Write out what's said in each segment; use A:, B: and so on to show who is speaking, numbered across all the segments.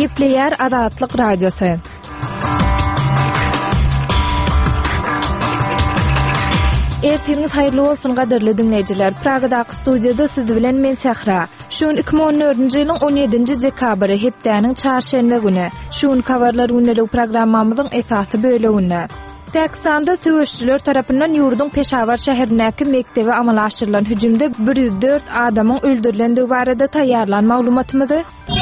A: Gepleyer Azatlyk Radiosu. Ertiniz hayırlı olsun gaderli dinleyijiler. Pragadaky studiýada siz bilen men Sahra. Şuň 2014-nji ýylyň 17-nji dekabry hepdäniň çarşenbe güni. Şuň kawarlar günlük programmamyzyň esasy böleginde. Pakistanda söwüşçüler tarapyndan ýurdun Peşawar şäherindäki mektebe amala aşyrylan hüjümde 104 adamyň öldürilendiği barada taýýarlan maglumatymyzy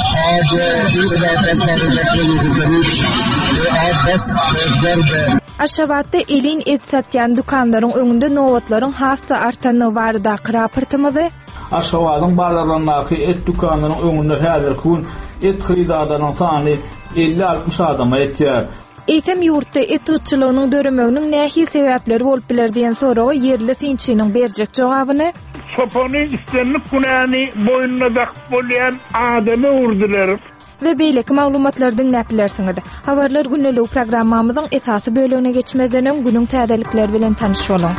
A: Aşgabatda elin et satýan dukanlaryň öňünde nowatlaryň hasta artanyny barada raportymyzy
B: Aşgabatyň bazarlaryndaky et dukanynyň öňünde häzirki gün et hyrydarynyň sany 50-60 adama ýetýär.
A: Eýsem ýurtda et ýetçiliginyň döremeginiň nähili sebäpleri bolup biler diýen soraga yerli sinçiniň berjek jogabyny
C: Sopony istenip günäni boýnuna dakp bolýan adamy urdular.
A: Ve beýleki maglumatlar dinläpilersiňiz. Habarlar günlük programmamyzyň esasy bölegine geçmezden öň günüň täzelikleri bilen tanyşolar.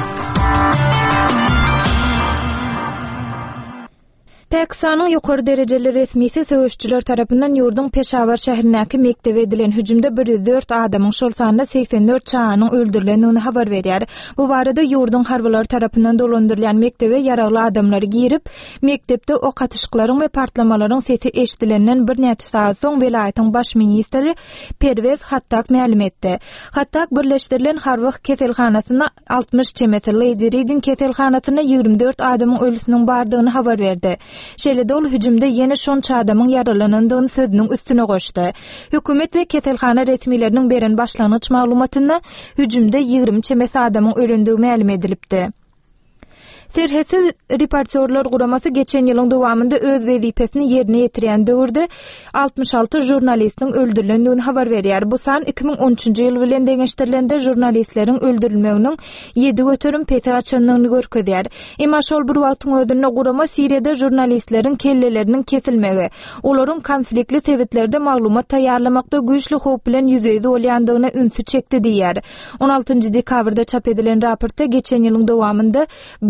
A: Pakistanyň ýokary derejeli resmisi söwüşçüler tarapyndan ýurdun Peşawar şäherindäki mektebe edilen hüjümde 104 adamyň şol sanda 84 çağanyň öldürilendigini habar berýär. Bu barada ýurdun harbylar tarapyndan dolandyrılan mektebe ýaragly adamlar girip, mektepde ok atyşyklaryň we partlamalaryň sesi eşdilenden bir näçe saat soň welaýatyň baş ministri Pervez Hattak ma'lum etdi. Hattak birleşdirilen harby keselhanasyna 60 çemeti Lady Reading keselhanasyna 24 adamyň ölüsiniň bardygyny habar berdi. Şeýle ol hüjümde ýene şonça adamyň yaralanandygyny sözüniň üstüne goşdy. Hökümet we keselhana resmileriniň beren başlanyç maglumatyna hüjümde 20 çemesi adamyň ölendigi ma'lum edilipdi. Serhetsiz reportörler guramasy geçen ýylyň dowamında öz wezipesini ýerine ýetirýän döwürde 66 jurnalistiniň öldürilendigini habar berýär. Bu san 2013-nji ýyl bilen deňeşdirilende jurnalistleriň öldürilmeginiň 7 göterim peti açanlygyny görkezýär. Emma şol bir wagtyň özünde gurama Siriýada jurnalistleriň kelleleriniň kesilmegi, olaryň konfliktli sebetlerde maglumat taýýarlamakda güýçli howp bilen ýüzeye bolýandygyna ünsü çekdi diýär. 16-njy dekabrda çap edilen raportda geçen ýylyň dowamında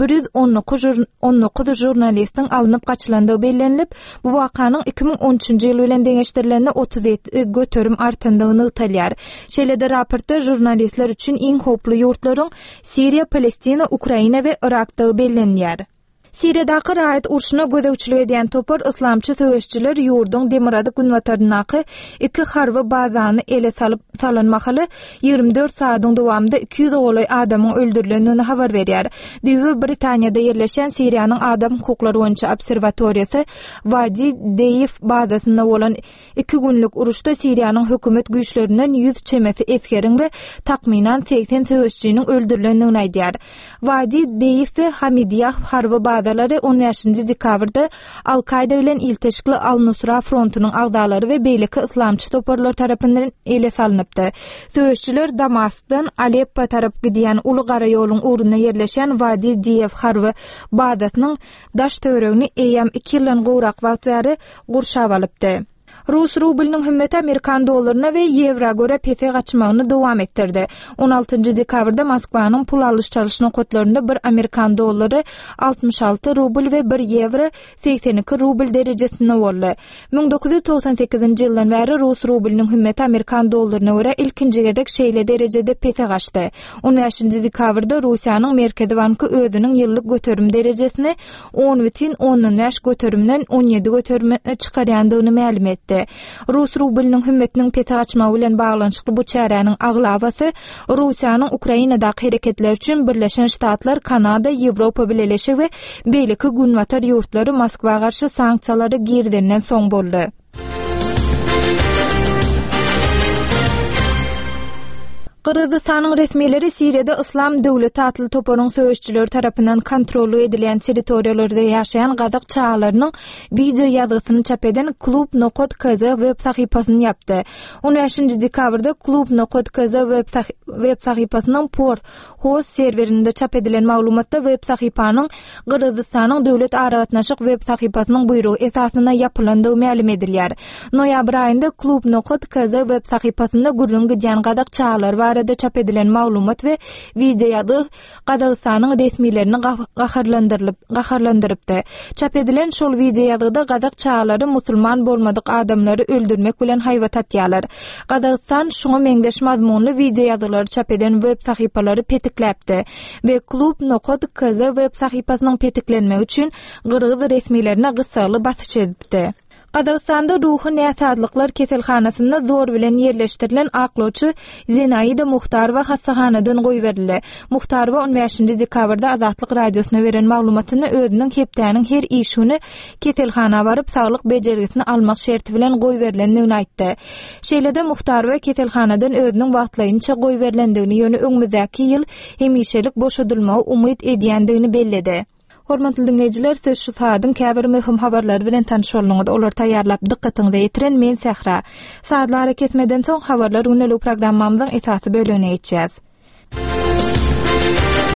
A: 19 jurnalistin alınıp kaçılandığı bellenilip, bu wakanyň 2013-nji ýyl bilen deňeşdirilende 37 göterim artandygını ýytalýar. Şeýle-de raportda jurnalistler üçin iň howply ýurtlaryň Siriýa, Palestina, Ukraina we Irakdagy bellenýär. Siriýadaky raýat urşuna gödäwçilik edýän topar islamçy söwüşçüler ýurdun Demirady günwatarynaky 2 harby bazany ele salanmahaly 24 saatyň dowamında 200 golay adamyň öldürilendigini habar berýär. Düýbi Britaniýada ýerleşen Siriýanyň adam hukuklary boýunça obserwatoriýasy Wadi Deif bazasynda bolan 2 günlük uruşda Siriýanyň hökümet güýçlerinden 100 çemesi eskerin we takminan 80 söwüşçüniň öldürilendigini aýdýar. Wadi Deif we Hamidiyah harby 15-nji dekabrda Al-Qaida bilen ilteşikli Al-Nusra frontunyň agdalary we beýleki islamçy toparlar tarapyndan ele salynıpdy. Söwüşçüler Damaskdan Aleppo tarap gidýän uly gara ýoluň urunyna ýerleşen Wadi Deif harby badatynyň daş töweregini eýam 2 ýyldan gowrak wagt bäri gurşap alypdy. Rus rubliniň hümmet Amerikan dollaryna we ýewra göre pete gaçmagyny dowam etdirdi. 16-njy dekabrda Moskwanyň pul alyş çalyşynyň kodlarynda 1 Amerikan dollary 66 rubl we 1 ýewro 82 rubl derejesinde boldy. 1998-nji ýyldan bäri Rus rubliniň hümmet Amerikan dollaryna göre ilkinji gedek şeýle derejede pete gaçdy. 15-nji dekabrda Russiýanyň Merkezi banky özüniň ýyllyk göterim derejesini 10,5 göterimden 17 göterime çykarýandygyny ma'lum etdi. Rus rubliniň hümmetiniň pete açmagy bilen baglanyşykly bu çäräniň aglawasy Russiýanyň Ukrainadaky hereketler üçin Birleşen Ştatlar, Kanada, Ýewropa bileşigi we beýleki günwatar ýurtlary Moskwa garşy sanksiýalary girdenden soň boldy. Kırgızstanyň resmileri Siriýada Islam döwleti atly toparyň söwüşçüler tarapyndan kontrolly edilen territoriýalarda ýaşaýan gazyk çağlarynyň video ýazgysyny çap eden Klub.kz web sahypasyny yapdy. 15-nji dekabrda Klub.kz web sahypasynyň host serverinde çap edilen maglumatda web sahypanyň Kırgızstanyň döwlet aragatnaşyk web sahypasynyň buyrugy esasyna ýapylandygy ma'lum edilýär. Noýabr aýynda Klub.kz web sahypasynda gürrüň gidýän gazyk çağlar barada çap edilen maglumat we videoda Qazaqstanyň resmilerini gaharlandyrypdy. Çap edilen şol videoda Qazaq çağlary musulman bolmadyk adamlary öldürmek bilen haýwat atýarlar. Qazaqstan şoňa meňdeş mazmunly video ýazgylary çap eden web sahypalary petikläpdi we klub.kz web sahypasynyň petiklenmegi üçin Qırgız resmilerine gysgaly basyş edipdi. Qazaqstanda ruhy näsadlyklar keselhanasynda zor bilen yerleşdirilen aklowçy Zenaida Muhtarova hassahanadan goýberildi. Muhtarova 15-nji dekabrda Azatlyk radiosyna beren maglumatyny özüniň hepdäniň her işini keselhana baryp saglyk bejergisini almak şerti bilen goýberilendigini aýtdy. Şeýlede Muhtarova keselhanadan özüniň wagtlaýynça goýberilendigini ýöne öňümüzdäki ýyl hemişelik boşadylmagy umyt edýändigini belledi. Hormatly dinleyijiler, siz şu saatın käbir möhüm habarlary bilen tanış bolňyňyz. Olar taýýarlap dikkatiňizi ýetiren men Sehra. Saatlara kesmeden soň habarlar ünlü programmamyzyň esasy bölümine geçýäs.